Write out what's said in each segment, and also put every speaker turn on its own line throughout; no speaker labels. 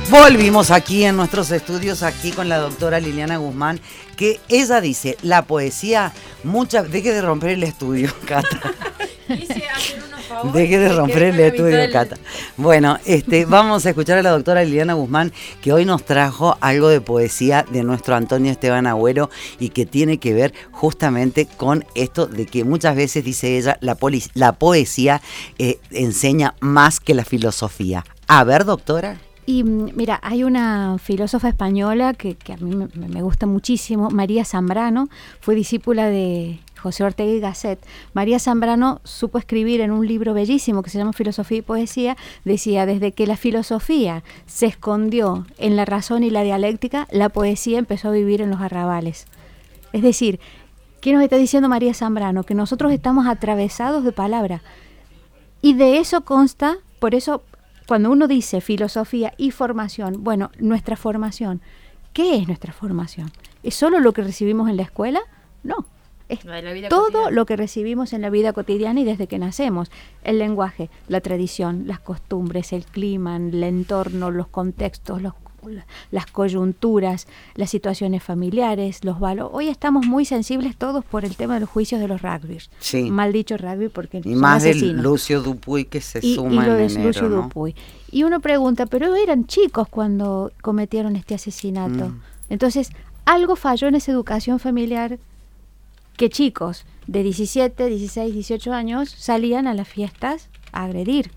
Volvimos aquí en nuestros estudios, aquí con la doctora Liliana Guzmán, que ella dice, la poesía, deje de romper el estudio, Cata. Deje de romper el estudio, Cata. Bueno, vamos a escuchar a la doctora Liliana Guzmán, que hoy nos trajo algo de poesía de nuestro Antonio Esteban Agüero y que tiene que ver justamente con esto de que muchas veces, dice ella, la poesía enseña más que la filosofía. A ver, doctora.
Y mira, hay una filósofa española que a mí me gusta muchísimo, María Zambrano, fue discípula de José Ortega y Gasset. María Zambrano supo escribir en un libro bellísimo que se llama Filosofía y Poesía, decía, desde que la filosofía se escondió en la razón y la dialéctica, la poesía empezó a vivir en los arrabales. Es decir, ¿qué nos está diciendo María Zambrano? Que nosotros estamos atravesados de palabra. Y de eso consta, por eso cuando uno dice filosofía y formación, bueno, nuestra formación, ¿qué es nuestra formación? ¿Es solo lo que recibimos en la escuela? No, es todo cotidiana. Lo que recibimos en la vida cotidiana y desde que nacemos. El lenguaje, la tradición, las costumbres, el clima, el entorno, los contextos, las coyunturas, las situaciones familiares, los valores. Hoy estamos muy sensibles todos por el tema de los juicios de los rugbyers.
Sí.
Mal dicho rugby porque
y
son
más
asesinos.
Del Lucio Dupuy que se suma
y lo de
en enero,
Lucio
¿no?
Dupuy. Y uno pregunta, pero eran chicos cuando cometieron este asesinato. Entonces, algo falló en esa educación familiar que chicos de 17, 16, 18 años salían a las fiestas a agredir,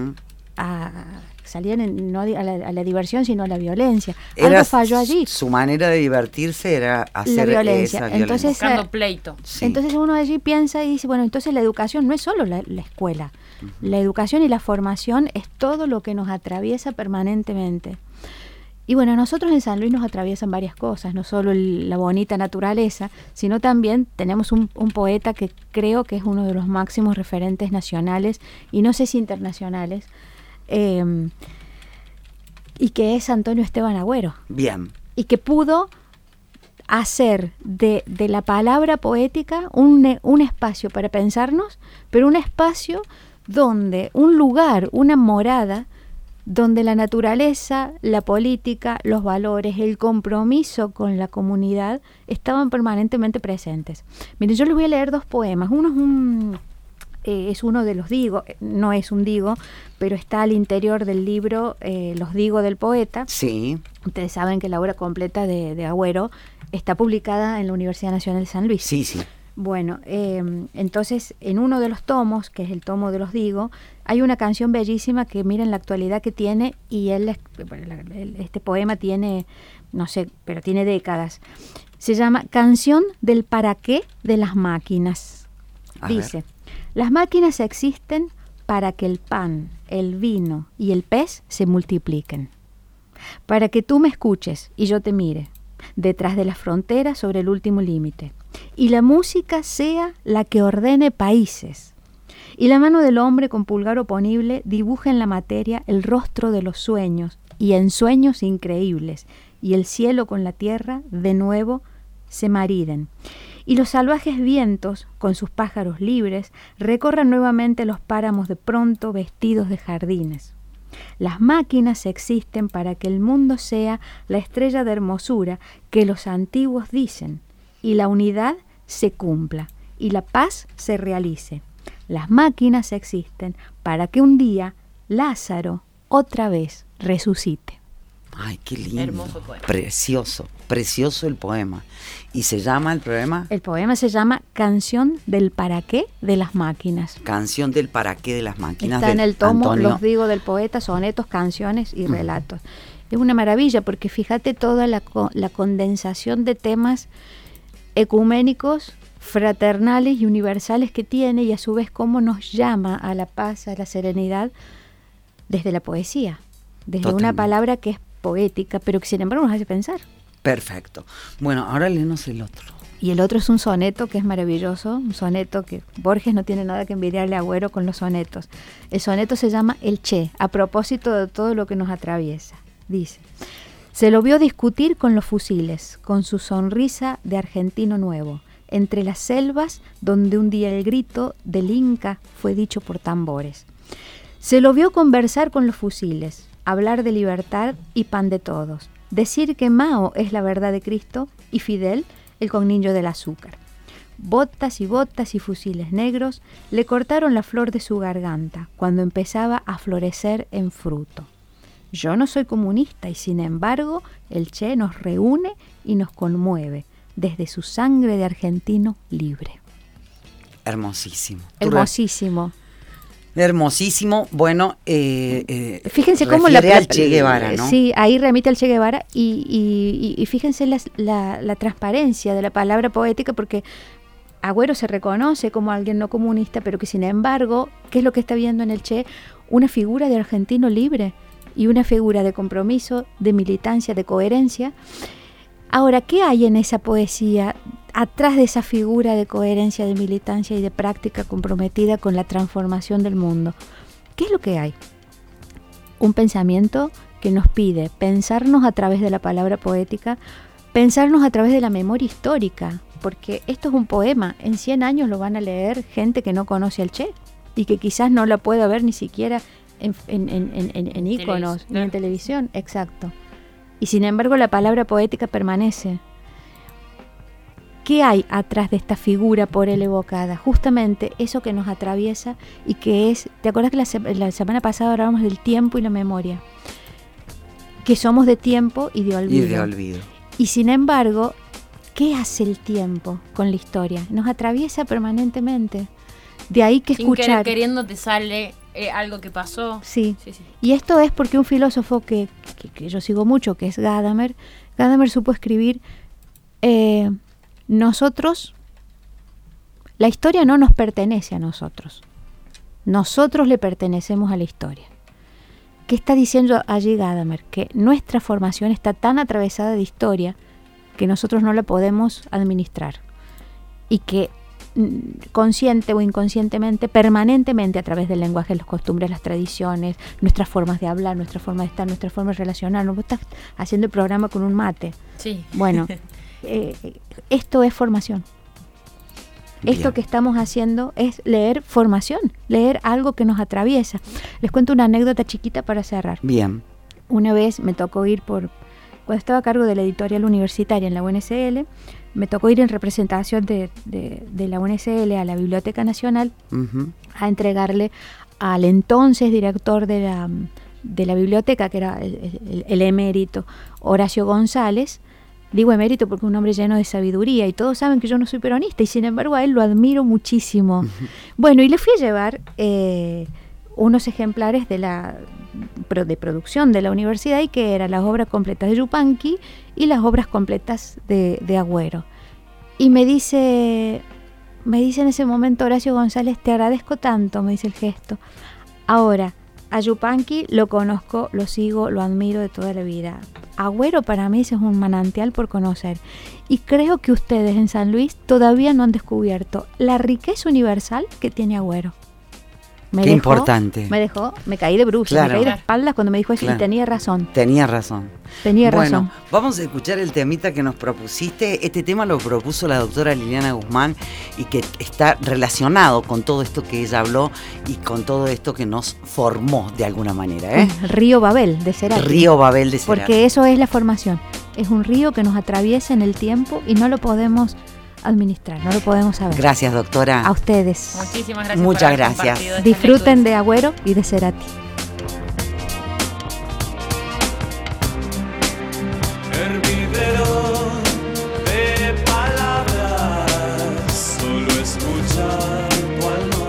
salían no a la diversión, sino a la violencia. Algo falló allí.
Su manera de divertirse era hacer
la violencia.
Esa violencia.
Entonces,
buscando pleito.
Sí.
Entonces uno allí piensa y dice, bueno, entonces la educación no es solo la escuela. La educación y la formación es todo lo que nos atraviesa permanentemente. Y bueno, a nosotros en San Luis nos atraviesan varias cosas, no solo la bonita naturaleza, sino también tenemos un poeta que creo que es uno de los máximos referentes nacionales y no sé si internacionales, y que es Antonio Esteban Agüero.
Bien.
Y que pudo hacer de la palabra poética un espacio para pensarnos, pero un espacio donde, un lugar, una morada, donde la naturaleza, la política, los valores, el compromiso con la comunidad estaban permanentemente presentes. Miren, yo les voy a leer dos poemas. Uno es uno de los Digo, no es un Digo, pero está al interior del libro Los Digo del poeta.
Sí.
Ustedes saben que la obra completa de Agüero está publicada en la Universidad Nacional de San Luis.
Sí, sí.
Bueno, entonces en uno de los tomos, que es el tomo de los Digo, hay una canción bellísima que miren la actualidad que tiene, y este poema tiene, no sé, pero tiene décadas. Se llama Canción del para qué de las máquinas. Dice, las máquinas existen para que el pan, el vino y el pez se multipliquen. Para que tú me escuches y yo te mire, detrás de las fronteras sobre el último límite. Y la música sea la que ordene países. Y la mano del hombre con pulgar oponible dibuja en la materia el rostro de los sueños, y en sueños increíbles, y el cielo con la tierra de nuevo se mariden. Y los salvajes vientos, con sus pájaros libres, recorran nuevamente los páramos de pronto vestidos de jardines. Las máquinas existen para que el mundo sea la estrella de hermosura que los antiguos dicen, y la unidad se cumpla, y la paz se realice. Las máquinas existen para que un día Lázaro otra vez resucite.
Ay, qué lindo.
Hermoso poema.
Precioso, precioso el poema. ¿Y se llama el poema?
El poema se llama Canción del para qué de las máquinas.
Canción del para qué de las máquinas.
Está en el tomo
Antonio.
Los Digo del poeta, sonetos, canciones y relatos. Es una maravilla porque fíjate toda la condensación de temas ecuménicos, fraternales y universales que tiene, y a su vez cómo nos llama a la paz, a la serenidad desde la poesía, desde
Totalmente.
una palabra que es poética, pero que sin embargo nos hace pensar.
Perfecto. Bueno, ahora léenos el otro.
Y el otro es un soneto que es maravilloso, un soneto que Borges no tiene nada que envidiarle a Agüero con los sonetos. El soneto se llama El Che, a propósito de todo lo que nos atraviesa. Dice: se lo vio discutir con los fusiles, con su sonrisa de argentino nuevo, entre las selvas donde un día el grito del Inca fue dicho por tambores. Se lo vio conversar con los fusiles, hablar de libertad y pan de todos, decir que Mao es la verdad de Cristo y Fidel el colmillo del azúcar. Botas y botas y fusiles negros le cortaron la flor de su garganta cuando empezaba a florecer en fruto. Yo no soy comunista y sin embargo el Che nos reúne y nos conmueve desde su sangre de argentino libre.
Hermosísimo.
Hermosísimo.
Hermosísimo. Bueno,
fíjense cómo
al Che Guevara, ¿no?
Sí, ahí remite al Che Guevara y fíjense la transparencia de la palabra poética, porque Agüero se reconoce como alguien no comunista, pero que sin embargo, ¿qué es lo que está viendo en el Che? Una figura de argentino libre y una figura de compromiso, de militancia, de coherencia. Ahora, ¿qué hay en esa poesía atrás de esa figura de coherencia, de militancia y de práctica comprometida con la transformación del mundo? ¿Qué es lo que hay? Un pensamiento que nos pide pensarnos a través de la palabra poética, pensarnos a través de la memoria histórica, porque esto es un poema. En 100 años lo van a leer gente que no conoce al Che y que quizás no la pueda ver ni siquiera en íconos, ni en televisión. Exacto. Y sin embargo la palabra poética permanece. ¿Qué hay atrás de esta figura por él evocada? Justamente eso que nos atraviesa y que es... ¿Te acuerdas que la semana pasada hablábamos del tiempo y la memoria? Que somos de tiempo y de olvido. Y sin embargo, ¿qué hace el tiempo con la historia? Nos atraviesa permanentemente. De ahí que escuchar...
Sin querer queriendo te sale algo que pasó.
Sí. Y esto es porque un filósofo que yo sigo mucho, que es Gadamer supo escribir... nosotros, la historia no nos pertenece a nosotros. Nosotros le pertenecemos a la historia. ¿Qué está diciendo allí Gadamer? Que nuestra formación está tan atravesada de historia que nosotros no la podemos administrar. Y que consciente o inconscientemente, permanentemente a través del lenguaje, las costumbres, las tradiciones, nuestras formas de hablar, nuestra forma de estar, nuestra forma de relacionarnos. Vos estás haciendo el programa con un mate.
Sí.
Bueno, esto es formación.
Bien.
Esto que estamos haciendo es leer formación, leer algo que nos atraviesa. Les cuento una anécdota chiquita para cerrar.
Bien.
Una vez me tocó ir cuando estaba a cargo de la editorial universitaria en la UNSL, me tocó ir en representación de la UNSL a la Biblioteca Nacional a entregarle al entonces director de la biblioteca, que era el emérito Horacio González. Digo emérito porque es un hombre lleno de sabiduría y todos saben que yo no soy peronista y sin embargo a él lo admiro muchísimo. Bueno, y le fui a llevar unos ejemplares de producción de la universidad, y que eran las obras completas de Yupanqui y las obras completas de Agüero. Y me dice en ese momento Horacio González: te agradezco tanto, me dice el gesto. Ahora, a Yupanqui lo conozco, lo sigo, lo admiro de toda la vida. Agüero para mí es un manantial por conocer. Y creo que ustedes en San Luis todavía no han descubierto la riqueza universal que tiene Agüero.
Qué importante.
Me caí de bruces,
claro,
me caí de espaldas cuando me dijo eso,
claro.
Y tenía razón.
Tenía razón. Vamos a escuchar el temita que nos propusiste. Este tema lo propuso la doctora Liliana Guzmán y que está relacionado con todo esto que ella habló y con todo esto que nos formó de alguna manera.
Río Babel de Cerati.
Río Babel de Cerati.
Porque eso es la formación. Es un río que nos atraviesa en el tiempo y no lo podemos administrar, no lo podemos saber.
Gracias, doctora.
A ustedes.
Muchísimas gracias.
Muchas gracias.
Disfruten de Agüero y de Cerati.
Hervidero de palabras, solo escuchar tu alma,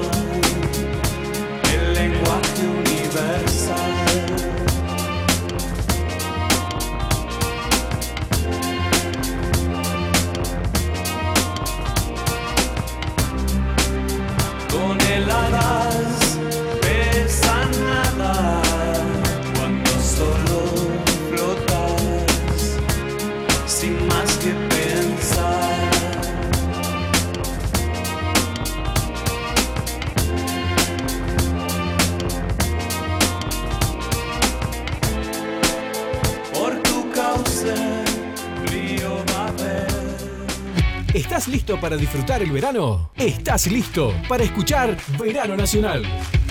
el lenguaje universal. Toneladas pesan nada cuando solo flotas sin más que pensar. Por tu cauce, Río Babel.
¿Estás listo para disfrutar el verano? ¿Estás listo para escuchar Verano Nacional?